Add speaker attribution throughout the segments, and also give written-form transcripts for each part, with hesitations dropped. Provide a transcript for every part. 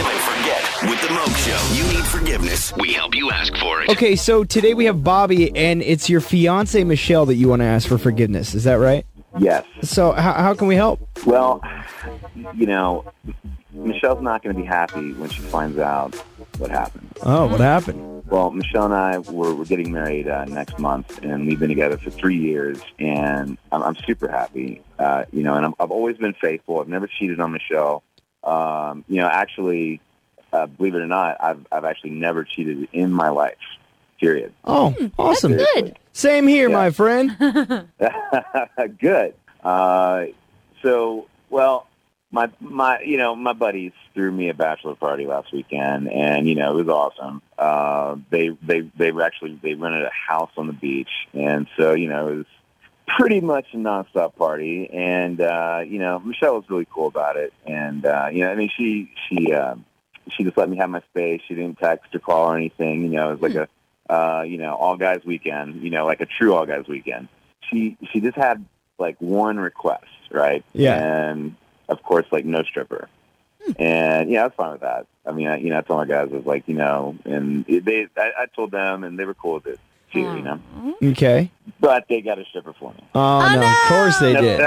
Speaker 1: Forgive and forget with the Moke Show. You need forgiveness. We help you ask for it.
Speaker 2: Okay, so today we have Bobby, and it's your fiance Michelle that you want to ask for forgiveness. Is that right?
Speaker 3: Yes.
Speaker 2: So how can we help?
Speaker 3: Well, you know, Michelle's not going to be happy when she finds out what happened.
Speaker 2: Oh, what happened?
Speaker 3: Well, Michelle and I, we're getting married next month, and we've been together for 3 years, and I'm super happy. You know, and I've always been faithful. I've never cheated on Michelle. You know, actually, believe it or not, I've actually never cheated in my life, period.
Speaker 2: Oh, awesome.
Speaker 4: That's good.
Speaker 2: Same here,
Speaker 3: Yeah.
Speaker 2: my friend.
Speaker 3: Good. So, well, my buddies threw me a bachelor party last weekend, and you know it was awesome. They rented a house on the beach, and so you know it was pretty much a nonstop party. And you know Michelle was really cool about it, and you know I mean she just let me have my space. She didn't text or call or anything. You know it was like a you know all guys weekend. You know like a true all guys weekend. She just had like one request, right?
Speaker 2: Yeah.
Speaker 3: And of course, like no stripper. And yeah, I was fine with that. I mean, you know, I told my guys, I was like, you know, and I told them, and they were cool with it too, you know.
Speaker 2: Okay.
Speaker 3: But they got a stripper for me.
Speaker 2: Oh, no, of course they did.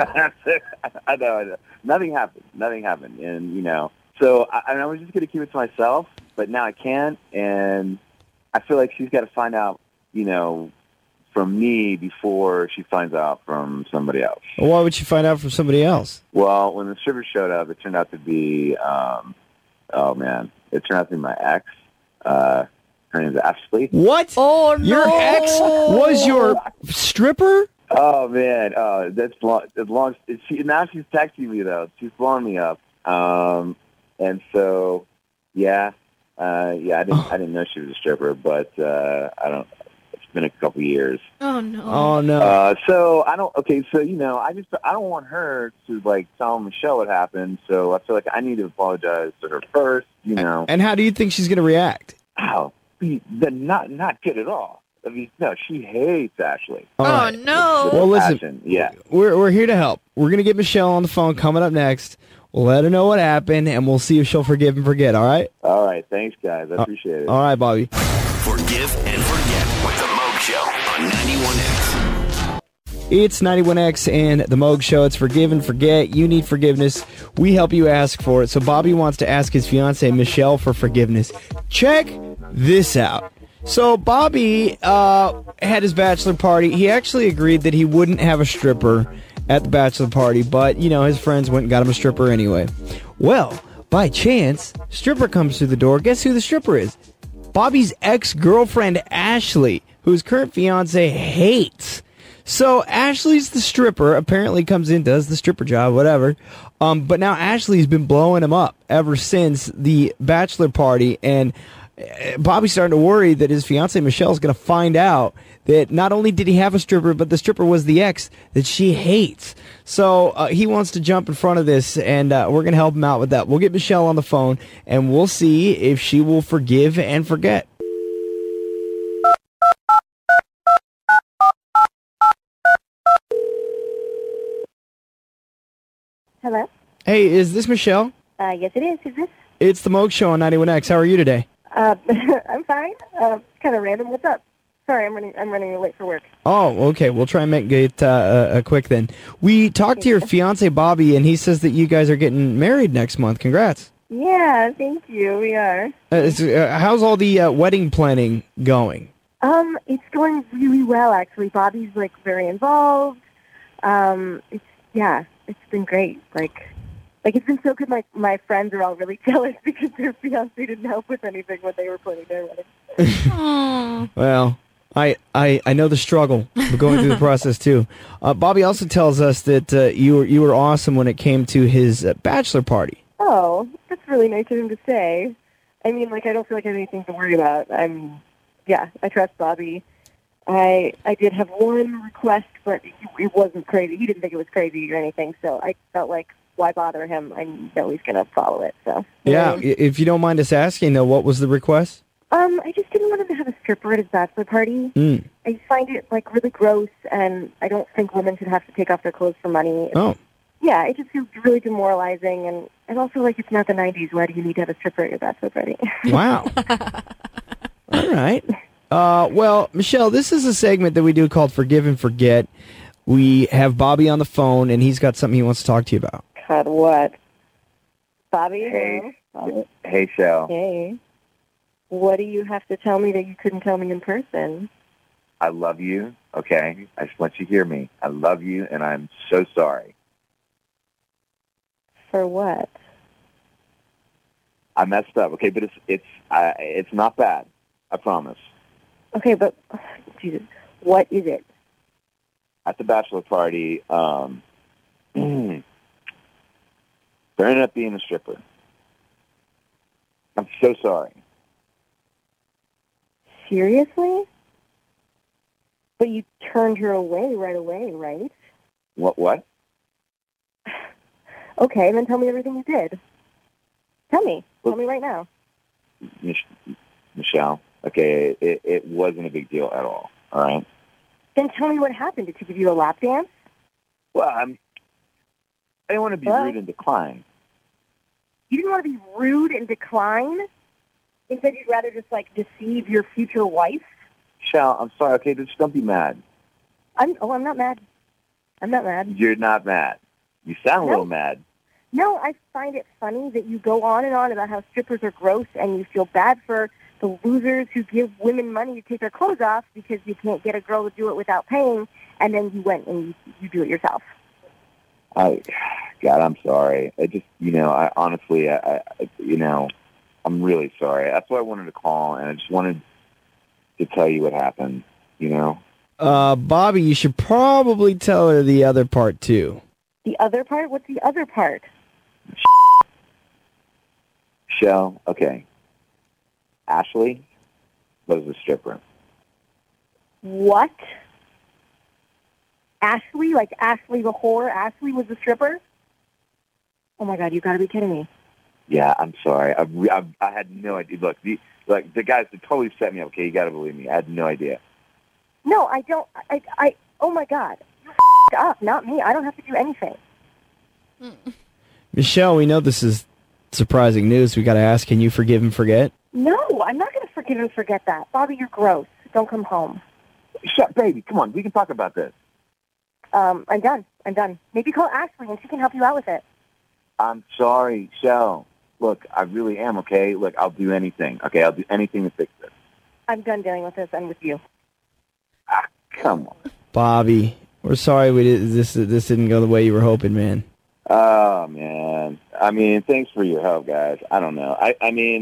Speaker 3: I know. Nothing happened, and you know, so I was just gonna keep it to myself, but now I can't, and I feel like she's got to find out, you know, from me before she finds out from somebody else.
Speaker 2: Well, why would she find out from somebody else?
Speaker 3: Well, when the stripper showed up, it turned out to be, oh man, it turned out to be my ex. Her name's Ashley.
Speaker 2: What?
Speaker 4: Oh, no.
Speaker 2: Your ex was your stripper?
Speaker 3: Oh man, that's long. Now she's texting me though. She's blowing me up. And so, yeah, I didn't know she was a stripper, but I don't. Been a couple years.
Speaker 4: Oh no.
Speaker 2: Oh, no.
Speaker 3: So I don't. Okay, so you know, I don't want her to like tell Michelle what happened. So I feel like I need to apologize to her first. You know.
Speaker 2: And how do you think she's going to react?
Speaker 3: Oh, not good at all. I mean, no, she hates Ashley.
Speaker 2: All
Speaker 4: Oh
Speaker 2: right.
Speaker 4: no.
Speaker 2: Well, listen,
Speaker 3: Passion, yeah.
Speaker 2: we're here to help. We're going to get Michelle on the phone coming up next. We'll let her know what happened, and we'll see if she'll forgive and forget, all right?
Speaker 3: All right, thanks, guys. I appreciate it.
Speaker 2: All right, Bobby.
Speaker 1: Forgive and forget with the Moke Show on 91X.
Speaker 2: It's 91X and the Moog Show. It's Forgive and Forget. You need forgiveness. We help you ask for it. So Bobby wants to ask his fiancée, Michelle, for forgiveness. Check this out. So Bobby had his bachelor party. He actually agreed that he wouldn't have a stripper at the bachelor party, but, you know, his friends went and got him a stripper anyway. Well, by chance, stripper comes through the door. Guess who the stripper is? Bobby's ex-girlfriend, Ashley, whose current fiance hates. So Ashley's the stripper, apparently comes in, does the stripper job, whatever. But now Ashley's been blowing him up ever since the bachelor party, and Bobby's starting to worry that his fiancée Michelle's going to find out that not only did he have a stripper, but the stripper was the ex that she hates. So he wants to jump in front of this, and we're going to help him out with that. We'll get Michelle on the phone, and we'll see if she will forgive and forget.
Speaker 5: Hello?
Speaker 2: Hey, is this Michelle?
Speaker 5: Yes, it is. Who's this?
Speaker 2: It's the Moke Show on 91X. How are you today?
Speaker 5: I'm fine. Kind of random. What's up? Sorry, I'm running late for work.
Speaker 2: Oh, okay. We'll try and make it quick then. We talked to your fiance Bobby, and he says that you guys are getting married next month. Congrats.
Speaker 5: Yeah, thank you. We are.
Speaker 2: How's all the wedding planning going?
Speaker 5: It's going really well, actually. Bobby's, like, very involved. It's been great. Like it's been so good. My friends are all really jealous because their fiancé didn't help with anything when they were planning their wedding.
Speaker 4: Aww.
Speaker 2: Well, I know the struggle of going through the process too. Bobby also tells us that you were awesome when it came to his bachelor party.
Speaker 5: Oh, that's really nice of him to say. I mean, like, I don't feel like I have anything to worry about. I trust Bobby. I did have one request, but it wasn't crazy. He didn't think it was crazy or anything, so I felt like, why bother him? I know he's going to follow it. So
Speaker 2: Yeah, if you don't mind us asking, though, what was the request?
Speaker 5: I just didn't want him to have a stripper at his bachelor party. I find it, like, really gross, and I don't think women should have to take off their clothes for money.
Speaker 2: Oh.
Speaker 5: yeah, it just feels really demoralizing, and also like it's not the 90s. Why do you need to have a stripper at your bachelor party?
Speaker 2: Wow. All right. Well, Michelle, this is a segment that we do called Forgive and Forget. We have Bobby on the phone, and he's got something he wants to talk to you about.
Speaker 5: God, what? Bobby?
Speaker 3: Hey.
Speaker 5: Hello?
Speaker 3: Hey, Shell.
Speaker 5: Hey. What do you have to tell me that you couldn't tell me in person?
Speaker 3: I love you, okay? I just want you to hear me. I love you, and I'm so sorry.
Speaker 5: For what?
Speaker 3: I messed up, okay? But it's not bad. I promise.
Speaker 5: Okay, but, Jesus, what is it?
Speaker 3: At the bachelor party, there ended up being a stripper. I'm so sorry.
Speaker 5: Seriously? But you turned her away right away, right?
Speaker 3: What?
Speaker 5: Okay, then tell me everything you did. Tell me. Tell me right now.
Speaker 3: Michelle, okay, it wasn't a big deal at all right?
Speaker 5: Then tell me what happened. Did she give you a lap dance?
Speaker 3: Well, I didn't want to be rude and decline.
Speaker 5: You didn't want to be rude and decline? Instead, you'd rather just, like, deceive your future wife?
Speaker 3: Michelle, I'm sorry, okay, just don't be mad.
Speaker 5: I'm not mad. I'm not mad.
Speaker 3: You're not mad. You sound a little mad.
Speaker 5: No, I find it funny that you go on and on about how strippers are gross and you feel bad for the losers who give women money to take their clothes off because you can't get a girl to do it without paying, and then you went and you do it yourself.
Speaker 3: God, I'm sorry. I just, I honestly, I'm really sorry. That's why I wanted to call, and I just wanted to tell you what happened,
Speaker 2: Bobby, you should probably tell her the other part, too.
Speaker 5: The other part? What's the other part?
Speaker 3: Shell, okay. Ashley was a stripper.
Speaker 5: What? Ashley? Like Ashley the whore? Ashley was a stripper? Oh, my God, you got to be kidding me.
Speaker 3: Yeah, I'm sorry. I had no idea. Look, the guys that totally set me up. Okay, you got to believe me. I had no idea.
Speaker 5: No, I don't. Oh, my God. You up, not me. I don't have to do anything.
Speaker 2: Michelle, we know this is surprising news. We got to ask, can you forgive and forget?
Speaker 5: No, I'm not going to forgive and forget that. Bobby, you're gross. Don't come home.
Speaker 3: Shut, baby. Come on. We can talk about this.
Speaker 5: I'm done. Maybe call Ashley and she can help you out with it.
Speaker 3: I'm sorry, Shell. Look, I really am, okay? Look, I'll do anything, okay? I'll do anything to fix this.
Speaker 5: I'm done dealing with this. I'm with you.
Speaker 3: Come on.
Speaker 2: Bobby, we're sorry this didn't go the way you were hoping, man.
Speaker 3: Oh, man. Thanks for your help, guys. I don't know. I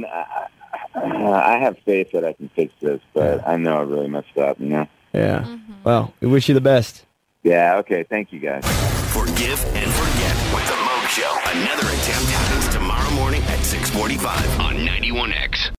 Speaker 3: have faith that I can fix this, but I know I really messed up,
Speaker 2: Yeah. Mm-hmm. Well, we wish you the best.
Speaker 3: Yeah, okay. Thank you, guys.
Speaker 1: Forgive and Forget with the Moog Show. Another attempt happens tomorrow morning at 6:45 on 91X.